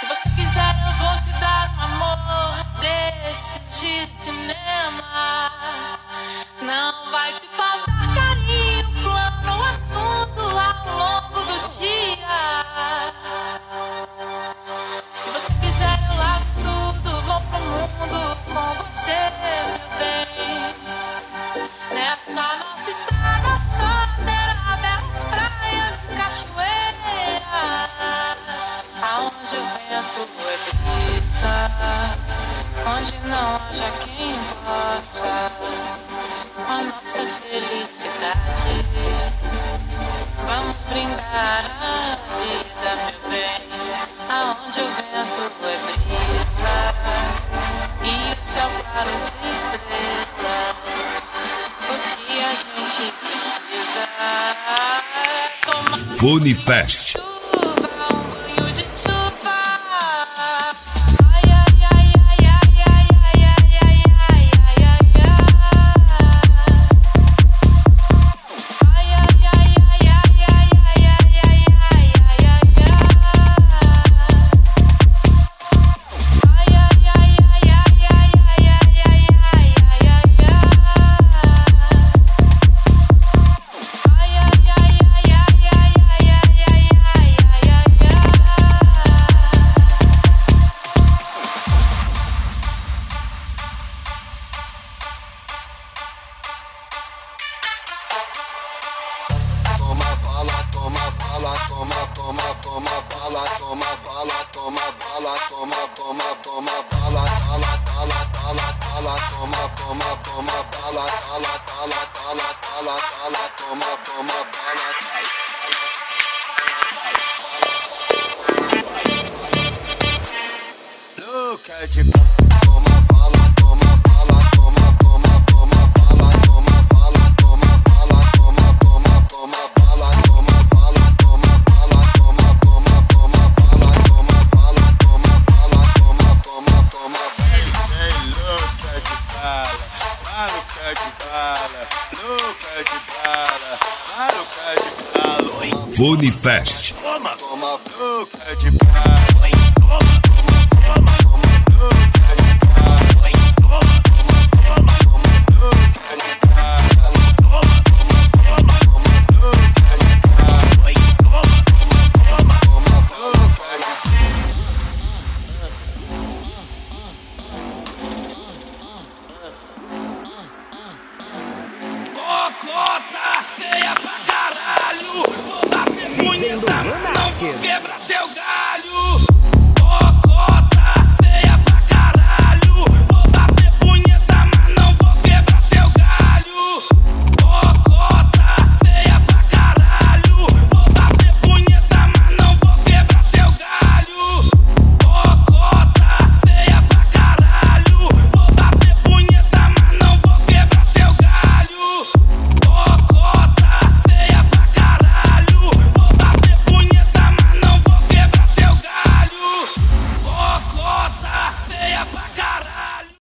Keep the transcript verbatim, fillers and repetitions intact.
Se você quiser eu vou te dar um amor desse de cinema. Não vai te faltar carinho, plano, assunto ao longo do dia. Se você quiser eu lavo tudo, vou pro mundo com você, meu bem. Nessa nossa estrada só terá belas praias e cachoeiras, aonde o vento é brisa, onde não haja quem possa a nossa felicidade. Vamos brindar a vida, meu bem, aonde o vento é brisa e o céu claro de estrelas. O que a gente precisa é tomar Funifest. Funifest. Toma, toma, louca de bala. Feia pra caralho, vou bater punheta, não vou quebrar teu galho.